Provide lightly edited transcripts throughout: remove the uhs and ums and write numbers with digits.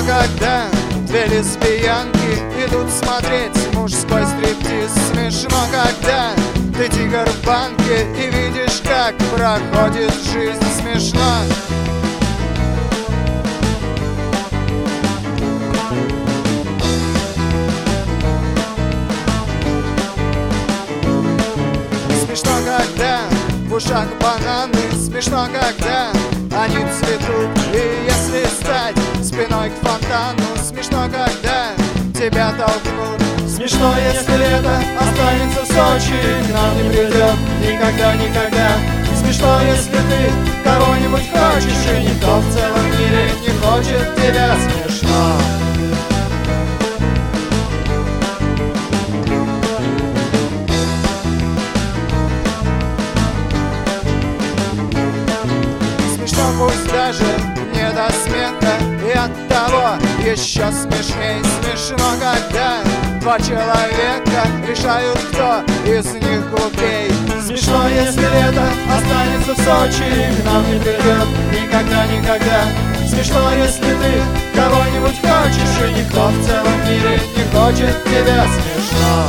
когда две лесбиянки идут смотреть мужской стриптиз. Смешно, когда ты тигр в банке и видишь, как проходит жизнь. Смешно. Смешно, когда в ушах бананы. Смешно, когда они цветут. И если стать спиной к фонтану, смешно, когда тебя толкнут. Смешно, если лето останется в Сочи, к нам не придет никогда, никогда. Смешно, если ты кого-нибудь хочешь, и никто в целом мире не хочет тебя. Смешно. Смешно, пусть даже не до смеха, и от того еще смешней. Смешно, когда два человека решают, кто из них глупей. Смешно, если лето останется в Сочи, к нам не придет никогда, никогда. Смешно, если ты кого-нибудь хочешь, и никто в целом мире не хочет тебя. Смешно.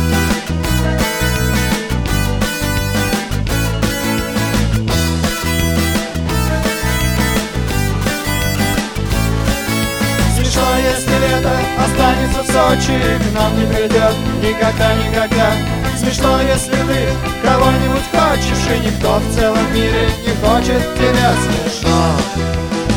Смешно, если лето останется в Сочи, к нам не придет никогда, никогда. Смешно, если ты кого-нибудь хочешь, и никто в целом мире не хочет тебя. Смешно.